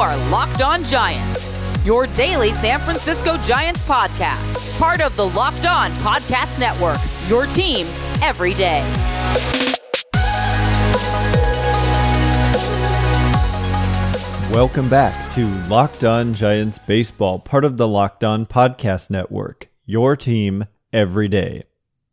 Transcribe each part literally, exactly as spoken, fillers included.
are Locked On Giants, your daily San Francisco Giants podcast. Part of the Locked On Podcast Network, your team every day. Welcome back to Locked On Giants Baseball, part of the Locked On Podcast Network, your team every day.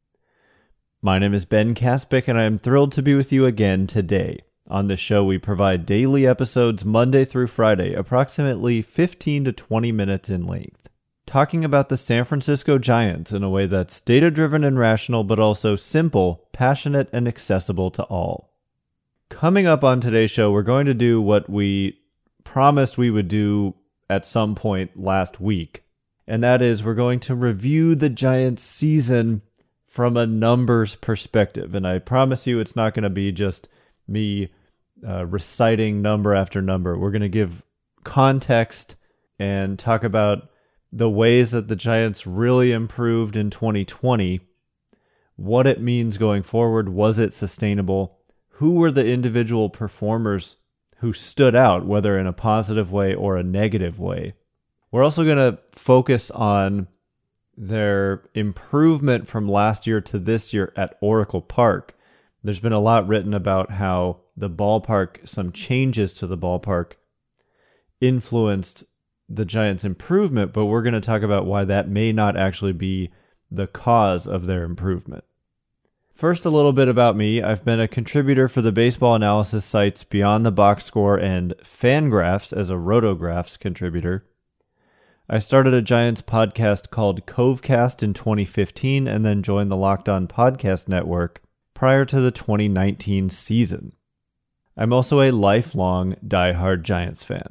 My name is Ben Kaspick, and I am thrilled to be with you again today. On this show, we provide daily episodes Monday through Friday, approximately fifteen to twenty minutes in length, talking about the San Francisco Giants in a way that's data-driven and rational, but also simple, passionate, and accessible to all. Coming up on today's show, we're going to do what we promised we would do at some point last week, and that is we're going to review the Giants season from a numbers perspective. And I promise you it's not going to be just me uh, reciting number after number. We're going to give context and talk about the ways that the Giants really improved in twenty twenty, what it means going forward, was it sustainable, who were the individual performers who stood out, whether in a positive way or a negative way. We're also going to focus on their improvement from last year to this year at Oracle Park. There's been a lot written about how the ballpark, some changes to the ballpark, influenced the Giants' improvement, but we're going to talk about why that may not actually be the cause of their improvement. First, a little bit about me. I've been a contributor for the baseball analysis sites Beyond the Box Score and Fangraphs as a Rotographs contributor. I started a Giants podcast called Covecast in twenty fifteen and then joined the Locked On Podcast Network prior to the twenty nineteen season. I'm also a lifelong diehard Giants fan.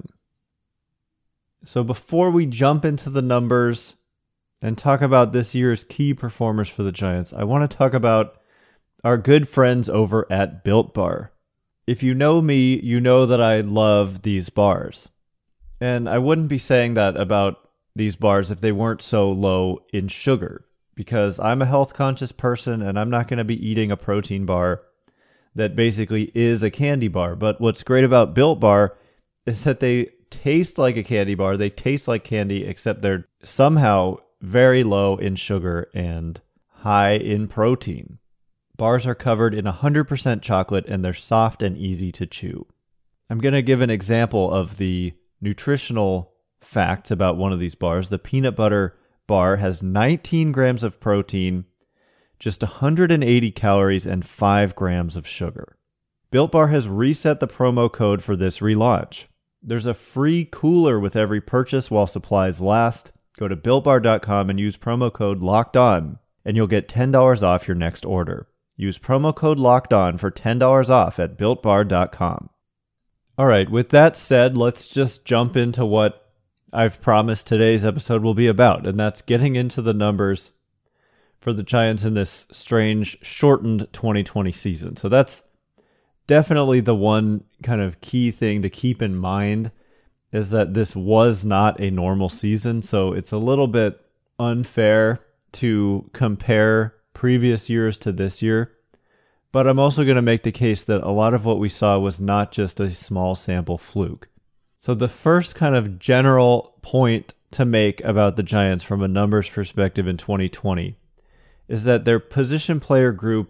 So before we jump into the numbers and talk about this year's key performers for the Giants, I want to talk about our good friends over at Built Bar. If you know me, you know that I love these bars. And I wouldn't be saying that about these bars if they weren't so low in sugar, because I'm a health-conscious person and I'm not going to be eating a protein bar that basically is a candy bar. But what's great about Built Bar is that they taste like a candy bar. They taste like candy, except they're somehow very low in sugar and high in protein. Bars are covered in one hundred percent chocolate and they're soft and easy to chew. I'm going to give an example of the nutritional facts about one of these bars. The peanut butter bar has nineteen grams of protein, just one hundred eighty calories, and five grams of sugar. Built Bar has reset the promo code for this relaunch. There's a free cooler with every purchase while supplies last. Go to built bar dot com and use promo code LOCKEDON, and you'll get ten dollars off your next order. Use promo code LOCKEDON for ten dollars off at built bar dot com. All right, with that said, let's just jump into what I've promised today's episode will be about, and that's getting into the numbers for the Giants in this strange, shortened twenty twenty season. So that's definitely the one kind of key thing to keep in mind, is that this was not a normal season, so it's a little bit unfair to compare previous years to this year. But I'm also going to make the case that a lot of what we saw was not just a small sample fluke. So the first kind of general point to make about the Giants from a numbers perspective in twenty twenty is that their position player group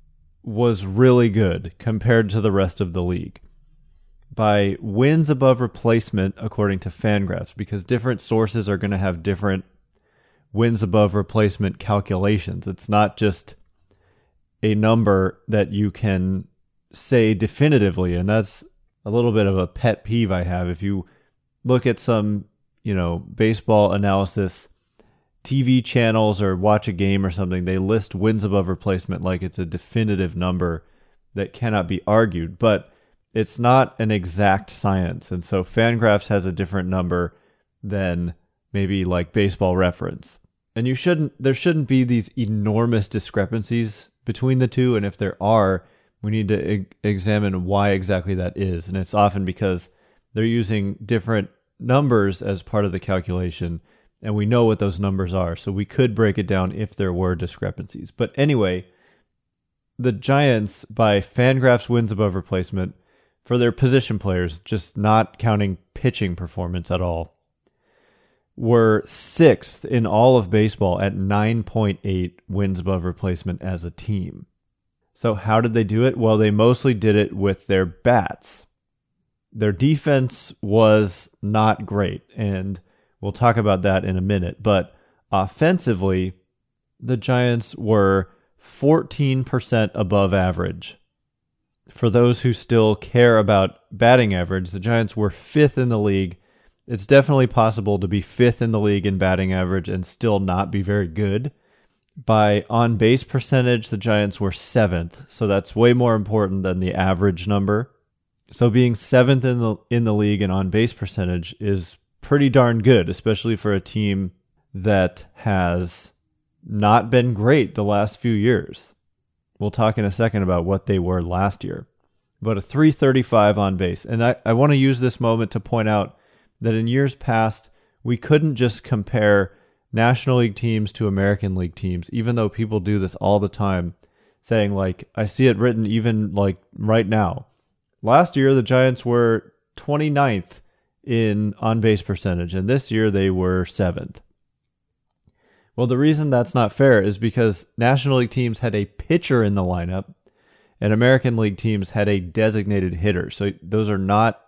was really good compared to the rest of the league. By wins above replacement, according to Fangraphs, because different sources are going to have different wins above replacement calculations. It's not just a number that you can say definitively, and that's a little bit of a pet peeve I have. If you look at some, you know, baseball analysis T V channels or watch a game or something, they list wins above replacement like it's a definitive number that cannot be argued, but it's not an exact science. And so Fangraphs has a different number than maybe like Baseball Reference. And you shouldn't, there shouldn't be these enormous discrepancies between the two. And if there are, we need to e- examine why exactly that is. And it's often because they're using different numbers as part of the calculation, and we know what those numbers are. So we could break it down if there were discrepancies. But anyway, the Giants, by Fangraphs wins above replacement, for their position players, just not counting pitching performance at all, were sixth in all of baseball at nine point eight wins above replacement as a team. So how did they do it? Well, they mostly did it with their bats. Their defense was not great, and we'll talk about that in a minute. But offensively, the Giants were fourteen percent above average. For those who still care about batting average, the Giants were fifth in the league. It's definitely possible to be fifth in the league in batting average and still not be very good. By on-base percentage, the Giants were seventh, so that's way more important than the average number. So being seventh in the in the league in on-base percentage is pretty darn good, especially for a team that has not been great the last few years. We'll talk in a second about what they were last year. But a three thirty-five on base. And I, I want to use this moment to point out that in years past, we couldn't just compare National League teams to American League teams, even though people do this all the time, saying, like, I see it written even like right now. Last year, the Giants were twenty-ninth in on-base percentage, and this year they were seventh. Well, the reason that's not fair is because National League teams had a pitcher in the lineup, and American League teams had a designated hitter. So those are not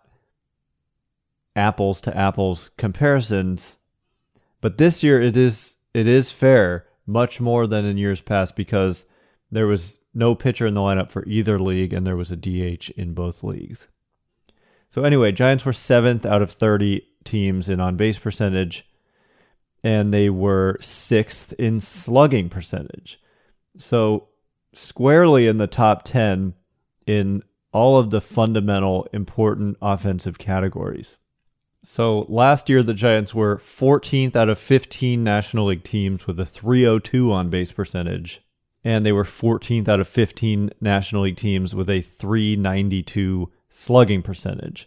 apples to apples comparisons. But this year it is it is fair, much more than in years past, because there was no pitcher in the lineup for either league, and there was a D H in both leagues. So anyway, Giants were seventh out of thirty teams in on-base percentage, and they were sixth in slugging percentage. So squarely in the top ten in all of the fundamental important offensive categories. So last year, the Giants were fourteenth out of fifteen National League teams with a three oh two on-base percentage, and they were fourteenth out of fifteen National League teams with a three ninety-two slugging percentage.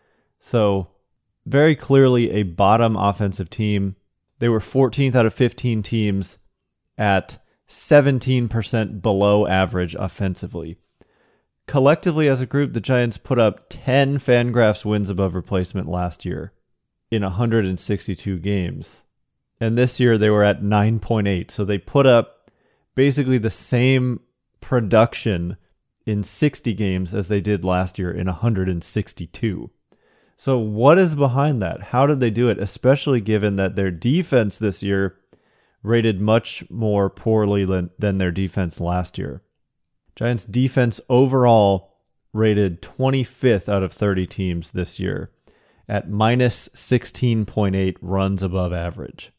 So very clearly a bottom offensive team. They were fourteenth out of fifteen teams at seventeen percent below average offensively. Collectively as a group, the Giants put up ten Fangraphs wins above replacement last year in one hundred sixty-two games. And this year they were at nine point eight. So they put up basically the same production in sixty games as they did last year in one hundred sixty-two. So what is behind that? How did they do it? Especially given that their defense this year rated much more poorly than, than their defense last year. Giants defense overall rated twenty-fifth out of thirty teams this year at minus sixteen point eight runs above average.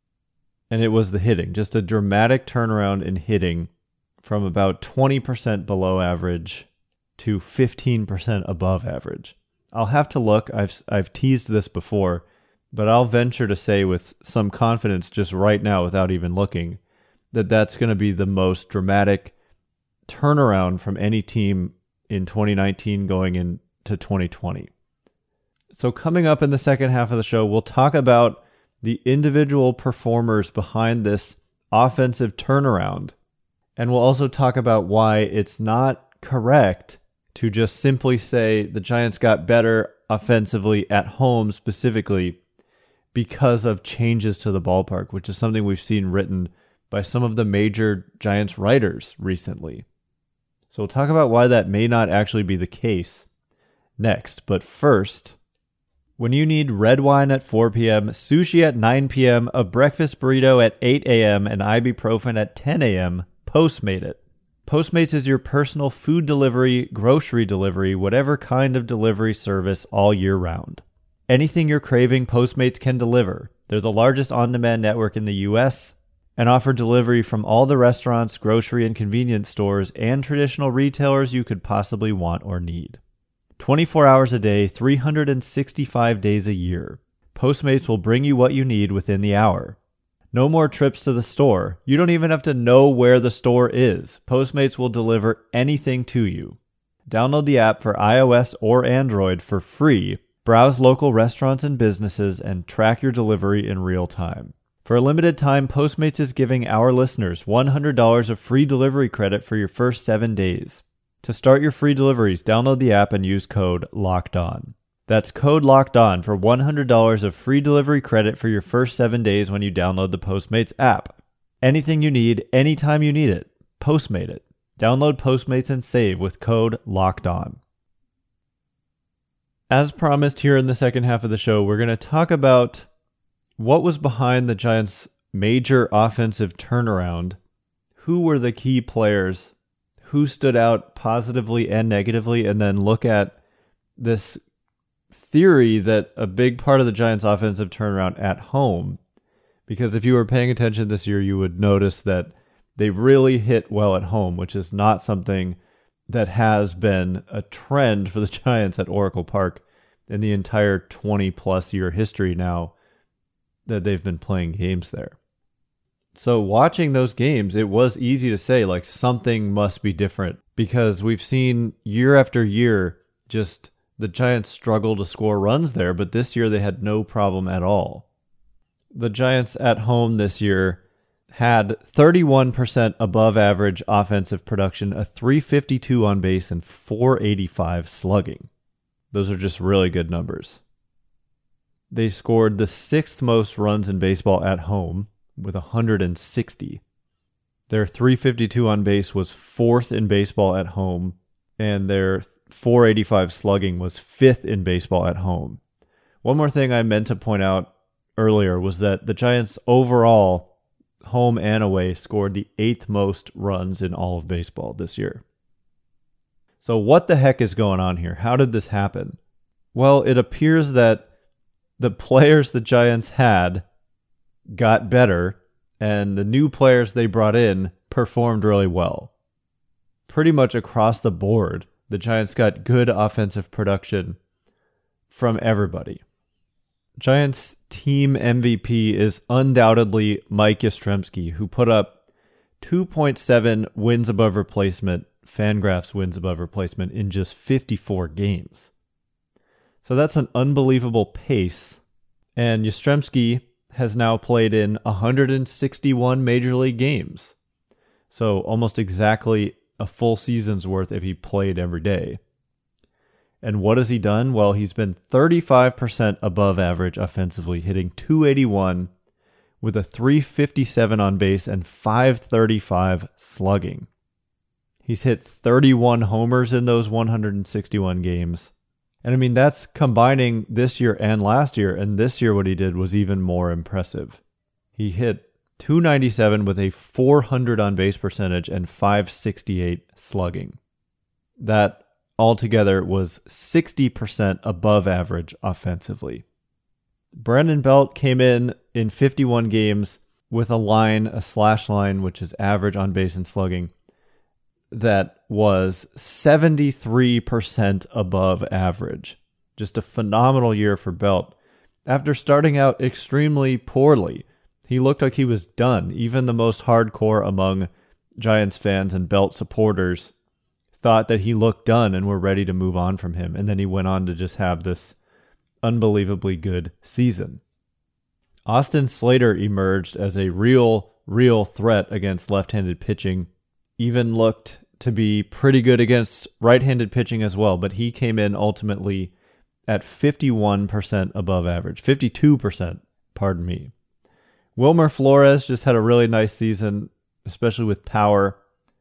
And it was the hitting, just a dramatic turnaround in hitting from about twenty percent below average to fifteen percent above average. I'll have to look. I've I've teased this before, but I'll venture to say with some confidence just right now without even looking that that's going to be the most dramatic turnaround from any team in twenty nineteen going into twenty twenty. So coming up in the second half of the show, we'll talk about the individual performers behind this offensive turnaround. And we'll also talk about why it's not correct to just simply say the Giants got better offensively at home specifically because of changes to the ballpark, which is something we've seen written by some of the major Giants writers recently. So we'll talk about why that may not actually be the case next. But first, when you need red wine at four p.m., sushi at nine p.m., a breakfast burrito at eight a.m., and ibuprofen at ten a.m., Postmate it. Postmates is your personal food delivery, grocery delivery, whatever kind of delivery service all year round. Anything you're craving, Postmates can deliver. They're the largest on-demand network in the U S and offer delivery from all the restaurants, grocery and convenience stores, and traditional retailers you could possibly want or need. twenty-four hours a day, three hundred sixty-five days a year. Postmates will bring you what you need within the hour. No more trips to the store. You don't even have to know where the store is. Postmates will deliver anything to you. Download the app for iOS or Android for free. Browse local restaurants and businesses and track your delivery in real time. For a limited time, Postmates is giving our listeners one hundred dollars of free delivery credit for your first seven days. To start your free deliveries, download the app and use code LOCKEDON. That's code LOCKEDON for one hundred dollars of free delivery credit for your first seven days when you download the Postmates app. Anything you need, anytime you need it, Postmate it. Download Postmates and save with code LOCKEDON. As promised here in the second half of the show, we're going to talk about what was behind the Giants' major offensive turnaround. Who were the key players? Who stood out positively and negatively? And then look at this theory that a big part of the Giants' offensive turnaround at home. Because if you were paying attention this year, you would notice that they really hit well at home, which is not something that has been a trend for the Giants at Oracle Park in the entire twenty plus year history now that they've been playing games there. So watching those games, it was easy to say like something must be different, because we've seen year after year just the Giants struggle to score runs there, but this year they had no problem at all. The Giants at home this year had thirty-one percent above average offensive production, a three fifty-two on base, and four eighty-five slugging. Those are just really good numbers. They scored the sixth most runs in baseball at home with one hundred sixty. Their three fifty-two on base was fourth in baseball at home, and their four eighty-five slugging was fifth in baseball at home. One more thing I meant to point out earlier was that the Giants overall, home and away, scored the eighth most runs in all of baseball this year. So what the heck is going on here? How did this happen? Well, it appears that the players the Giants had got better, and the new players they brought in performed really well. Pretty much across the board, the Giants got good offensive production from everybody. Giants team M V P is undoubtedly Mike Yastrzemski, who put up two point seven wins above replacement, Fangraphs wins above replacement, in just fifty-four games. So that's an unbelievable pace, and Yastrzemski has now played in one hundred sixty-one Major League games. So almost exactly a full season's worth if he played every day. And what has he done? Well, he's been thirty-five percent above average offensively, hitting two eighty-one with a three fifty-seven on base and five thirty-five slugging. He's hit thirty-one homers in those one hundred sixty-one games. And I mean, that's combining this year and last year. And this year, what he did was even more impressive. He hit two ninety-seven with a four hundred on base percentage and five sixty-eight slugging. That altogether was sixty percent above average offensively. Brandon Belt came in in fifty-one games with a line, a slash line, which is average on base and slugging, that was seventy-three percent above average. Just a phenomenal year for Belt. After starting out extremely poorly, he looked like he was done. Even the most hardcore among Giants fans and Belt supporters thought that he looked done and were ready to move on from him. And then he went on to just have this unbelievably good season. Austin Slater emerged as a real, real threat against left-handed pitching. Even looked to be pretty good against right-handed pitching as well, but he came in ultimately at fifty-one percent above average, fifty-two percent, pardon me. Wilmer Flores just had a really nice season, especially with power.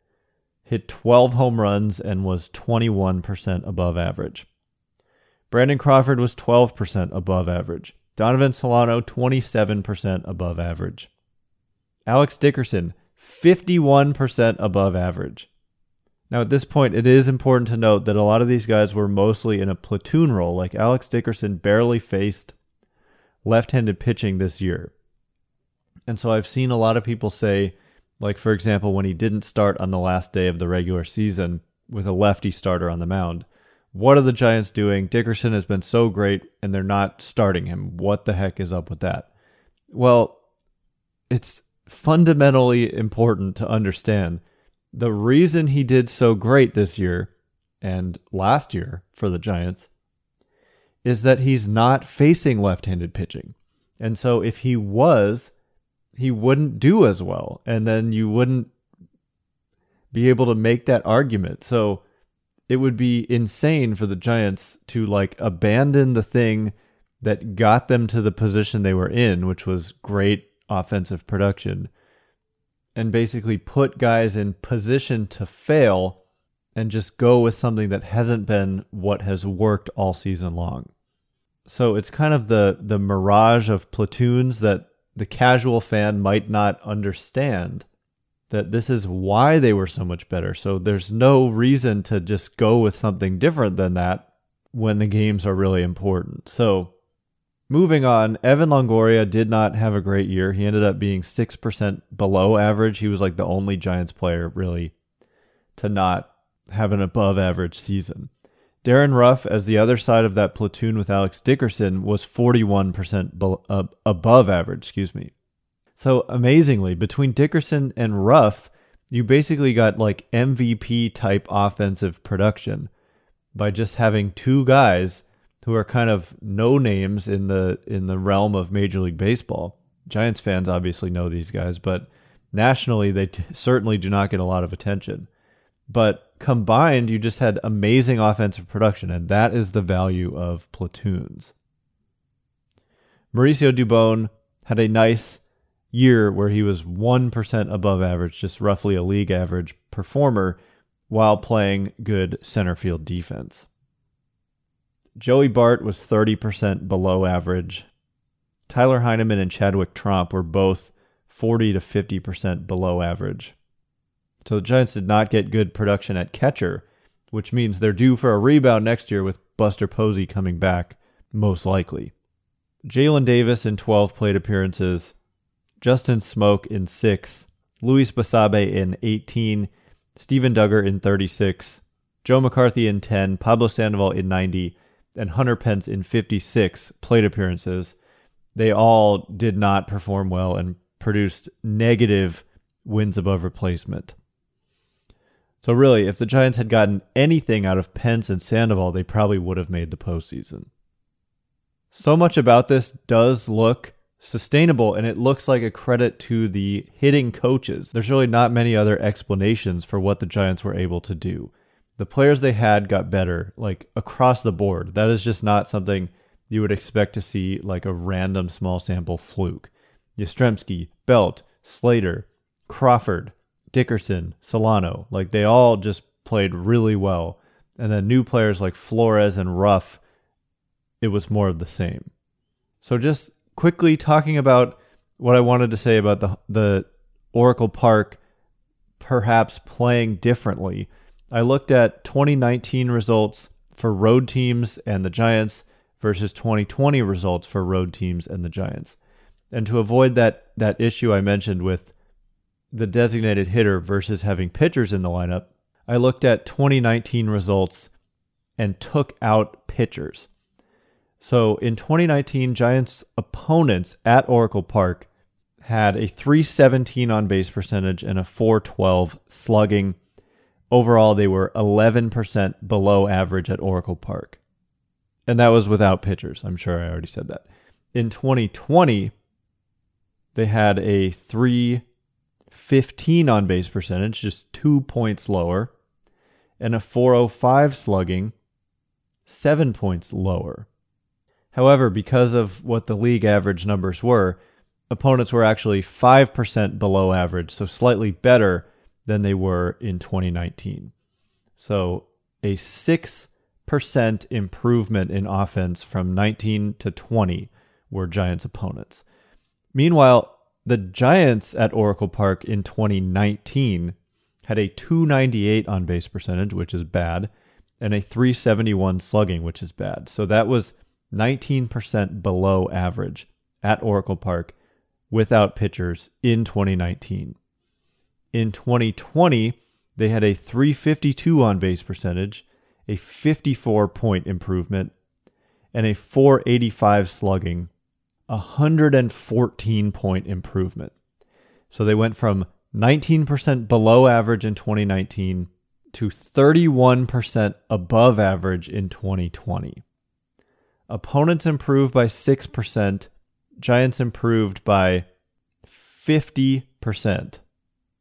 Hit twelve home runs and was twenty-one percent above average. Brandon Crawford was twelve percent above average. Donovan Solano, twenty-seven percent above average. Alex Dickerson, fifty-one percent above average. Now, at this point, it is important to note that a lot of these guys were mostly in a platoon role. Like Alex Dickerson barely faced left-handed pitching this year. And so I've seen a lot of people say, like, for example, when he didn't start on the last day of the regular season with a lefty starter on the mound, what are the Giants doing? Dickerson has been so great, and they're not starting him. What the heck is up with that? Well, it's fundamentally important to understand the reason he did so great this year and last year for the Giants is that he's not facing left-handed pitching. And so if he was, he wouldn't do as well. And then you wouldn't be able to make that argument. So it would be insane for the Giants to like abandon the thing that got them to the position they were in, which was great offensive production, and basically put guys in position to fail and just go with something that hasn't been what has worked all season long. So it's kind of the the mirage of platoons that the casual fan might not understand, that this is why they were so much better. So there's no reason to just go with something different than that when the games are really important. So moving on, Evan Longoria did not have a great year. He ended up being six percent below average. He was like the only Giants player really to not have an above average season. Darren Ruff, as the other side of that platoon with Alex Dickerson, was forty-one percent be- uh, above average, excuse me. So amazingly, between Dickerson and Ruff, you basically got like M V P type offensive production by just having two guys who are kind of no names in the in the realm of Major League Baseball. Giants fans obviously know these guys, but nationally they t- certainly do not get a lot of attention. But combined, you just had amazing offensive production, and that is the value of platoons. Mauricio Dubon had a nice year where he was one percent above average, just roughly a league average performer, while playing good center field defense. Joey Bart was thirty percent below average. Tyler Heineman and Chadwick Tromp were both forty to fifty percent below average. So the Giants did not get good production at catcher, which means they're due for a rebound next year with Buster Posey coming back, most likely. Jalen Davis in twelve plate appearances, Justin Smoke in six, Luis Basabe in eighteen, Steven Duggar in thirty-six, Joe McCarthy in ten, Pablo Sandoval in ninety, and Hunter Pence in fifty-six plate appearances. They all did not perform well and produced negative wins above replacement. So really, if the Giants had gotten anything out of Pence and Sandoval, they probably would have made the postseason. So much about this does look sustainable, and it looks like a credit to the hitting coaches. There's really not many other explanations for what the Giants were able to do. The players they had got better, like across the board. That is just not something you would expect to see like a random small sample fluke. Yastrzemski, Belt, Slater, Crawford, Dickerson, Solano, like they all just played really well. And then new players like Flores and Ruff, it was more of the same. So just quickly talking about what I wanted to say about the the Oracle Park perhaps playing differently. I looked at twenty nineteen results for road teams and the Giants versus twenty twenty results for road teams and the Giants. And to avoid that that issue I mentioned with the designated hitter versus having pitchers in the lineup, I looked at twenty nineteen results and took out pitchers. So in twenty nineteen, Giants opponents at Oracle Park had a three seventeen on base percentage and a four twelve slugging. Overall, they were eleven percent below average at Oracle Park. And that was without pitchers. I'm sure I already said that. In twenty twenty, they had a three fifteen on base percentage, just two points lower, and a four oh five slugging, seven points lower. However, because of what the league average numbers were, opponents were actually five percent below average, so slightly better than they were in twenty nineteen. So a six percent improvement in offense from nineteen to twenty were Giants opponents. Meanwhile, the Giants at Oracle Park in twenty nineteen had a two ninety-eight on base percentage, which is bad, and a three seventy-one slugging, which is bad. So that was nineteen percent below average at Oracle Park without pitchers in twenty nineteen. In twenty twenty, they had a three fifty-two on base percentage, a fifty-four point improvement, and a four eighty-five slugging, a one hundred fourteen point improvement. So they went from nineteen percent below average in twenty nineteen to thirty-one percent above average in twenty twenty. Opponents improved by six percent. Giants improved by fifty percent.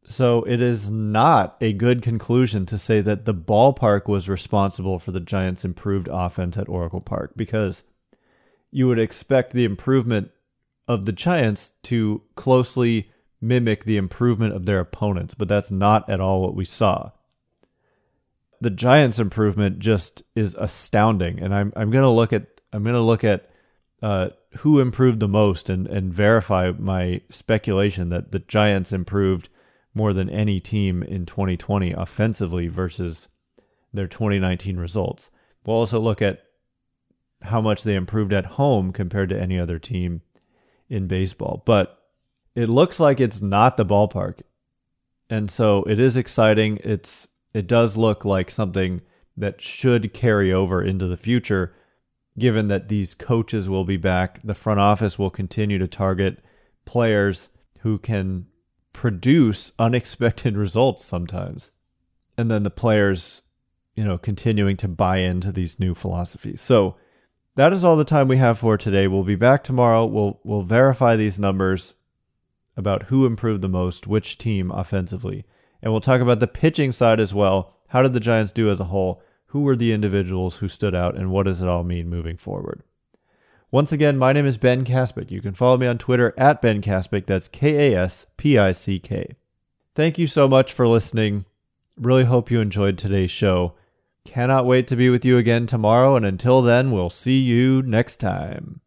So it is not a good conclusion to say that the ballpark was responsible for the Giants' improved offense at Oracle Park, because you would expect the improvement of the Giants to closely mimic the improvement of their opponents, but that's not at all what we saw. The Giants' improvement just is astounding, and I'm I'm gonna look at I'm gonna look at uh, who improved the most and and verify my speculation that the Giants improved more than any team in twenty twenty offensively versus their twenty nineteen results. We'll also look at how much they improved at home compared to any other team in baseball. But it looks like it's not the ballpark. And so it is exciting. It's it does look like something that should carry over into the future, given that these coaches will be back. The front office will continue to target players who can produce unexpected results sometimes. And then the players, you know, continuing to buy into these new philosophies. So that is all the time we have for today. We'll be back tomorrow. We'll we'll verify these numbers about who improved the most, which team offensively. And we'll talk about the pitching side as well. How did the Giants do as a whole? Who were the individuals who stood out, and what does it all mean moving forward? Once again, my name is Ben Kaspick. You can follow me on Twitter at Ben Kaspick. That's K A S P I C K. Thank you so much for listening. Really hope you enjoyed today's show. Cannot wait to be with you again tomorrow, and until then, we'll see you next time.